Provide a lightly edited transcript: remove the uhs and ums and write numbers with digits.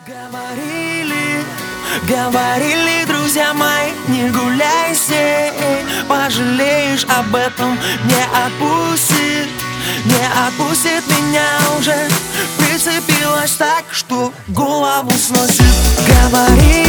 Говорили, говорили друзья мои, не гуляй с ней, пожалеешь об этом, не отпустит меня уже. Прицепилась так, что голову сносит. Говори